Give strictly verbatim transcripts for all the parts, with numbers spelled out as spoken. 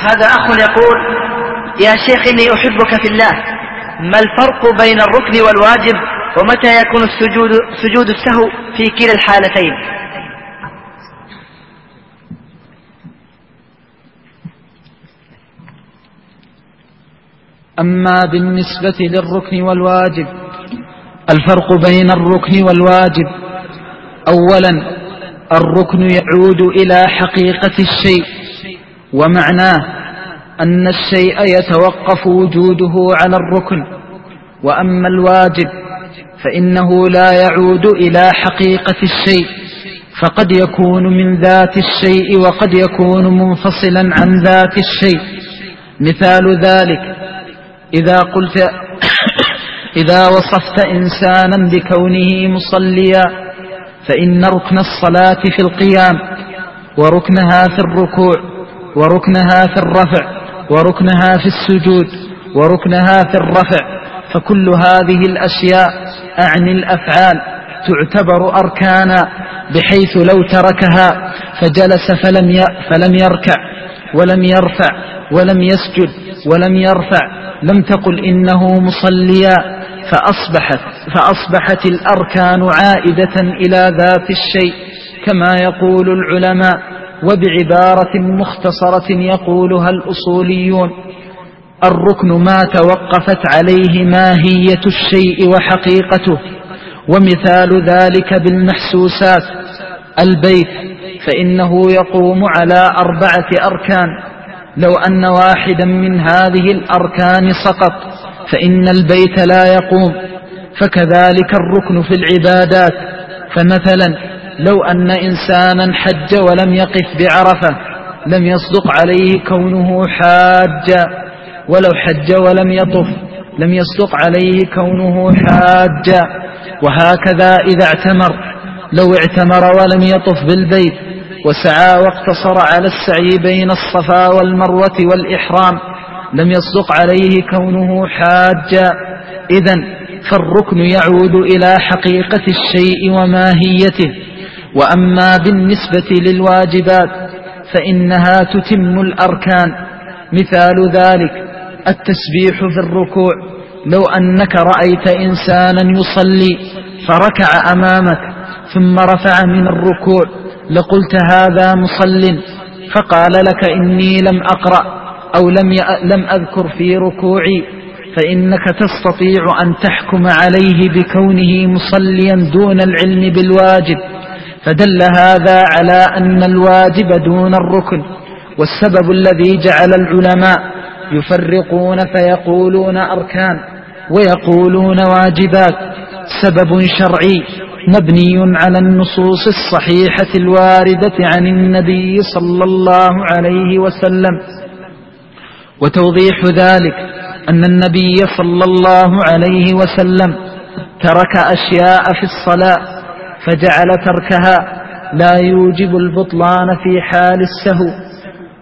هذا أخ يقول: يا شيخ إني أحبك في الله، ما الفرق بين الركن والواجب، ومتى يكون السجود سجود السهو في كلا الحالتين؟ أما بالنسبة للركن والواجب، الفرق بين الركن والواجب: أولا، الركن يعود إلى حقيقة الشيء، ومعناه أن الشيء يتوقف وجوده على الركن. وأما الواجب فإنه لا يعود إلى حقيقة الشيء، فقد يكون من ذات الشيء وقد يكون منفصلا عن ذات الشيء. مثال ذلك: إذا قلت إذا وصفت إنسانا بكونه مصليا، فإن ركن الصلاة في القيام، وركنها في الركوع، وركنها في الرفع، وركنها في السجود، وركنها في الرفع. فكل هذه الأشياء أعني الأفعال تعتبر أركانا، بحيث لو تركها فجلس فلم فلم يركع ولم يرفع ولم يسجد ولم يرفع لم تقل إنه مصليا، فأصبحت, فأصبحت الأركان عائدة إلى ذات الشيء كما يقول العلماء، وبعبارة مختصرة يقولها الأصوليون: الركن ما توقفت عليه ماهية الشيء وحقيقته. ومثال ذلك بالمحسوسات: البيت فإنه يقوم على أربعة أركان، لو أن واحدا من هذه الأركان سقط فإن البيت لا يقوم. فكذلك الركن في العبادات، فمثلا لو أن إنسانا حج ولم يقف بعرفة لم يصدق عليه كونه حاجا، ولو حج ولم يطف لم يصدق عليه كونه حاجا. وهكذا إذا اعتمر، لو اعتمر ولم يطف بالبيت وسعى واقتصر على السعي بين الصفا والمروة والإحرام لم يصدق عليه كونه حاجا. إذن فالركن يعود إلى حقيقة الشيء وماهيته. وأما بالنسبة للواجبات فإنها تتم الأركان. مثال ذلك: التسبيح في الركوع، لو أنك رأيت إنسانا يصلي فركع أمامك ثم رفع من الركوع لقلت هذا مصل، فقال لك إني لم أقرأ أو لم, لم أذكر في ركوعي، فإنك تستطيع أن تحكم عليه بكونه مصليا دون العلم بالواجب. فدل هذا على أن الواجب دون الركن. والسبب الذي جعل العلماء يفرقون فيقولون أركان ويقولون واجبات سبب شرعي مبني على النصوص الصحيحة الواردة عن النبي صلى الله عليه وسلم. وتوضيح ذلك أن النبي صلى الله عليه وسلم ترك أشياء في الصلاة فجعل تركها لا يوجب البطلان في حال السهو،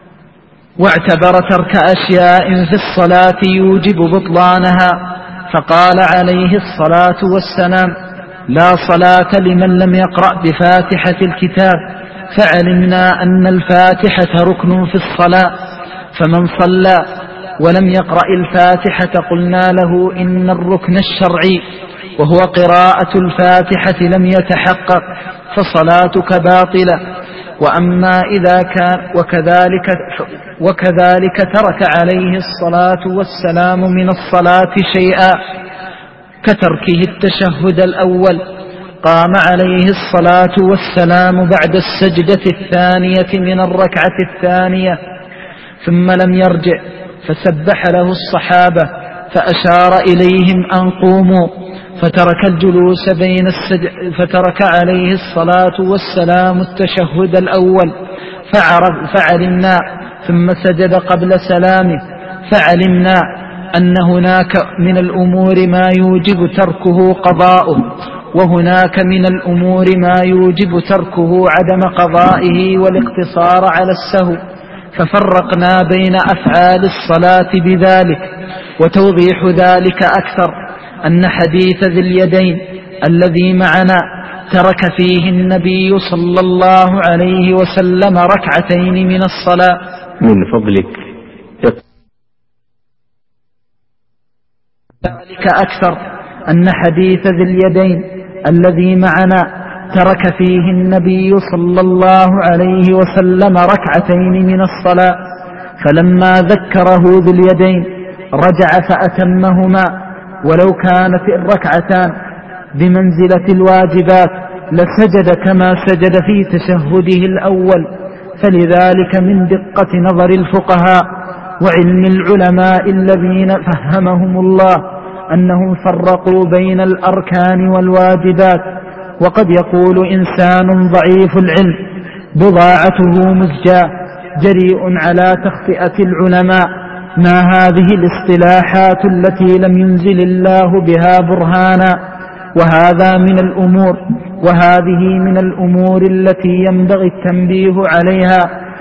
واعتبر ترك أشياء في الصلاة يوجب بطلانها، فقال عليه الصلاة والسلام: لا صلاة لمن لم يقرأ بفاتحة الكتاب. فعلمنا أن الفاتحة ركن في الصلاة، فمن صلى ولم يقرأ الفاتحة قلنا له إن الركن الشرعي وهو قراءة الفاتحة لم يتحقق فصلاتك باطلة. وأما إذا كان وكذلك, وكذلك ترك عليه الصلاة والسلام من الصلاة شيئا كتركه التشهد الأول، قام عليه الصلاة والسلام بعد السجدة الثانية من الركعة الثانية ثم لم يرجع، فسبح له الصحابة فأشار إليهم أن قوموا، فترك الجلوس بين السجد فترك عليه الصلاة والسلام التشهد الأول فعلمنا ثم سجد قبل سلامه، فعلمنا أن هناك من الأمور ما يوجب تركه قضاؤه، وهناك من الأمور ما يوجب تركه عدم قضائه والاقتصار على السهو، ففرقنا بين أفعال الصلاة بذلك. وتوضيح ذلك أكثر أن حديث ذي اليدين الذي معنا ترك فيه النبي صلى الله عليه وسلم ركعتين من الصلاة. من فضلك ذلك أكثر أن حديث ذي اليدين الذي معنا ترك فيه النبي صلى الله عليه وسلم ركعتين من الصلاة، فلما ذكره ذو اليدين رجع فأتمهما، ولو كانت الركعتان بمنزلة الواجبات لسجد كما سجد في تشهده الأول. فلذلك من دقة نظر الفقهاء وعلم العلماء الذين فهمهم الله أنهم فرقوا بين الأركان والواجبات. وقد يقول إنسان ضعيف العلم بضاعته مزجاة جريء على تخطئة العلماء: ما هذه الاصطلاحات التي لم ينزل الله بها برهانا؟ وهذا من الأمور وهذه من الأمور التي ينبغي التنبيه عليها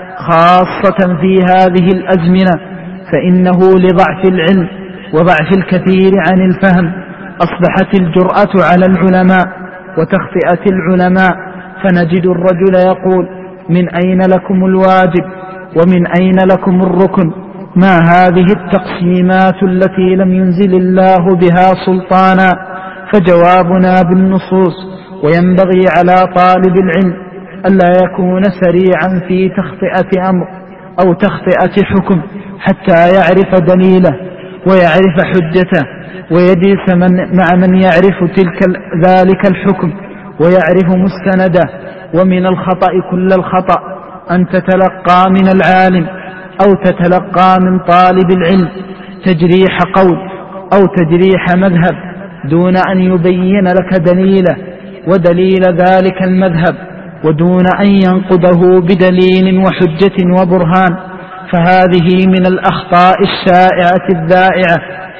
خاصة في هذه الأزمنة، فإنه لضعف العلم وضعف الكثير عن الفهم أصبحت الجرأة على العلماء وتخطئة العلماء، فنجد الرجل يقول: من أين لكم الواجب ومن أين لكم الركن؟ ما هذه التقسيمات التي لم ينزل الله بها سلطانا؟ فجوابنا بالنصوص. وينبغي على طالب العلم ألا يكون سريعا في تخطئة أمر أو تخطئة حكم حتى يعرف دليله ويعرف حجته ويجلس من مع من يعرف تلك ذلك الحكم ويعرف مستنده. ومن الخطأ كل الخطأ أن تتلقى من العالم أو تتلقى من طالب العلم تجريح قول أو تجريح مذهب دون أن يبين لك دليله ودليل ذلك المذهب، ودون أن ينقضه بدليل وحجة وبرهان. فهذه من الأخطاء الشائعة الذائعة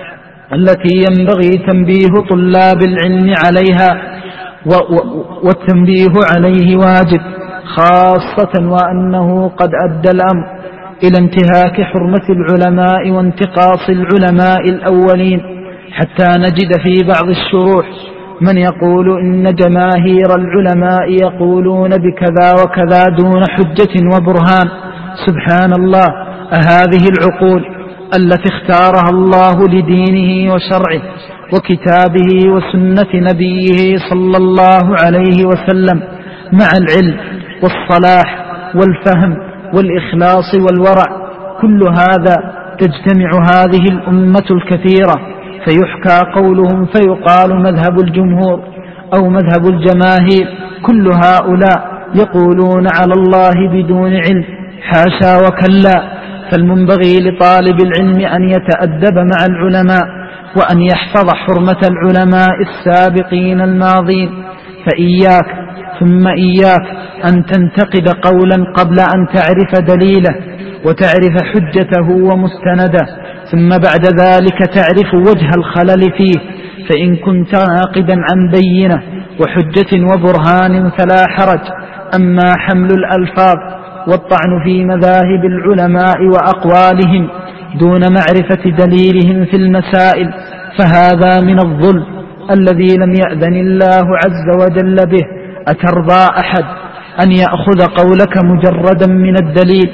التي ينبغي تنبيه طلاب العلم عليها، والتنبيه عليه واجب، خاصة وأنه قد أدى الأمر إلى انتهاك حرمة العلماء وانتقاص العلماء الأولين، حتى نجد في بعض الشروح من يقول إن جماهير العلماء يقولون بكذا وكذا دون حجة وبرهان. سبحان الله، أهذه العقول التي اختارها الله لدينه وشرعه وكتابه وسنة نبيه صلى الله عليه وسلم مع العلم والصلاح والفهم والإخلاص والورع، كل هذا تجتمع هذه الأمة الكثيرة فيحكى قولهم فيقال مذهب الجمهور أو مذهب الجماهير. كل هؤلاء يقولون على الله بدون علم، حاشا وكلا. فالمنبغي لطالب العلم أن يتأدب مع العلماء وأن يحفظ حرمة العلماء السابقين الماضين. فإياك ثم إياك أن تنتقد قولا قبل أن تعرف دليله وتعرف حجته ومستنده، ثم بعد ذلك تعرف وجه الخلل فيه. فإن كنت ناقدا عن بينة وحجة وبرهان فلا حرج. أما حمل الألفاظ والطعن في مذاهب العلماء وأقوالهم دون معرفة دليلهم في المسائل فهذا من الظلم الذي لم يأذن الله عز وجل به. أترضى أحد أن يأخذ قولك مجردا من الدليل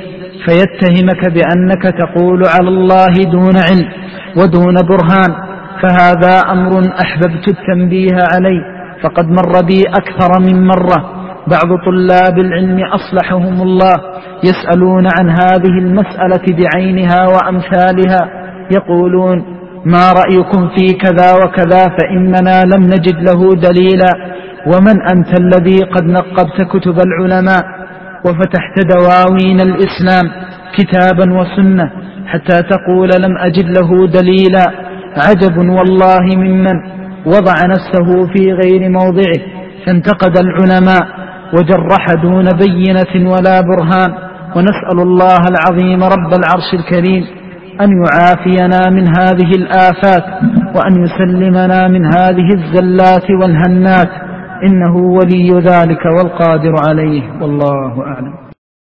فيتهمك بأنك تقول على الله دون علم ودون برهان؟ فهذا أمر أحببت التنبيه عليه، فقد مر بي أكثر من مرة بعض طلاب العلم أصلحهم الله يسألون عن هذه المسألة بعينها وأمثالها، يقولون: ما رأيكم في كذا وكذا؟ فإننا لم نجد له دليلا. ومن أنت الذي قد نقبت كتب العلماء وفتحت دواوين الإسلام كتابا وسنة حتى تقول لم أجد له دليلا؟ عجب والله ممن وضع نفسه في غير موضعه فانتقد العلماء وجرح دون بينة ولا برهان. ونسأل الله العظيم رب العرش الكريم أن يعافينا من هذه الآفات وأن يسلمنا من هذه الزلات والهنات، إنه ولي ذلك والقادر عليه، والله أعلم.